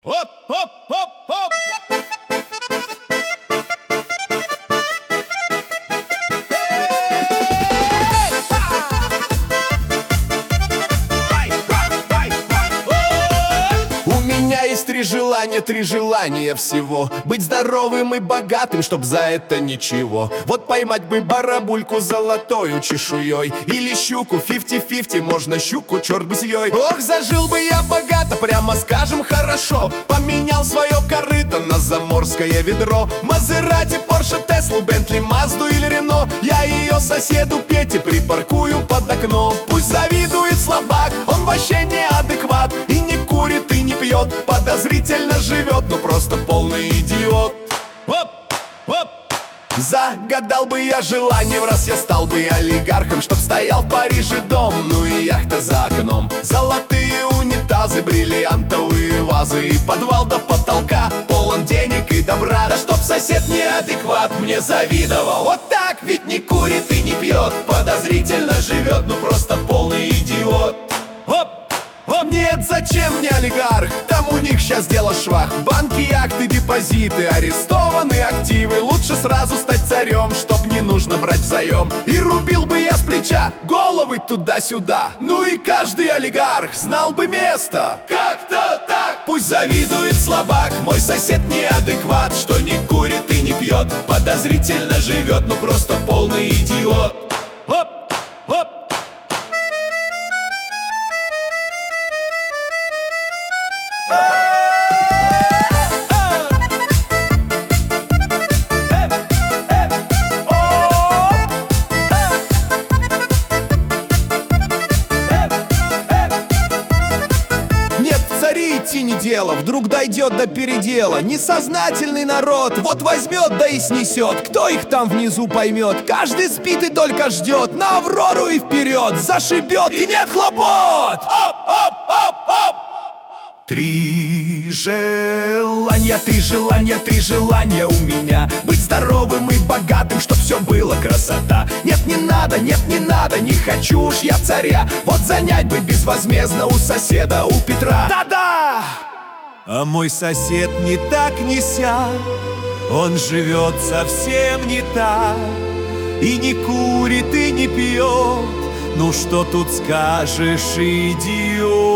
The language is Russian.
Оп, оп, оп, оп! У меня есть три желания всего: быть здоровым и богатым, чтоб за это ничего. Вот поймать бы барабульку золотою чешуей, или щуку 50-50, можно щуку, черт бы с ёй. Ох, зажил бы я богато, прямо скажем, хорошо. Поменял свое корыто на заморское ведро. Мазерати, Порше, Теслу, Бентли, Мазду или Рено. Я ее соседу Пете припаркую под окно. Пусть завидует слабак, он вообще неадекват. И не курит, и не пьет, подозрительно живет, но просто полный идиот. Оп, оп. Загадал бы я желание, в раз я стал бы олигархом, чтоб стоял в Париже дом, ну и яхта за окном. Золотые унитазы, бриллиантовые вазы, и подвал до потолка полон денег и добра. Да чтоб сосед неадекват мне завидовал. Вот так, ведь не курит и не пьет, подозрительно живет, ну просто полный идиот. Оп! Нет, зачем мне олигарх? Там у них сейчас дело швах. Банки, яхты, депозиты, арестованы активы. Лучше сразу стать царем, чтоб не нужно брать взаем. И рубил бы я с плеча головы туда-сюда. Ну и каждый олигарх знал бы место. Как-то так. Пусть завидует слабак, мой сосед неадекват, что не курит и не пьет, подозрительно живет, ну просто полный идиот. Оп, оп. Идти не дело, вдруг дойдет до передела. Несознательный народ вот возьмет да и снесет. Кто их там внизу поймет? Каждый спит и только ждет. На Аврору и вперед, зашибет и нет хлопот. Оп, оп, оп, оп. Три желания у меня: быть здоровым и богатым, чтоб все было красота. Нет, не надо, не хочу уж я царя. Вот занять бы безвозмездно у соседа, у Петра. Да-да! А мой сосед не так, не сяк, он живет совсем не так. И не курит, и не пьет, ну что тут скажешь, идиот?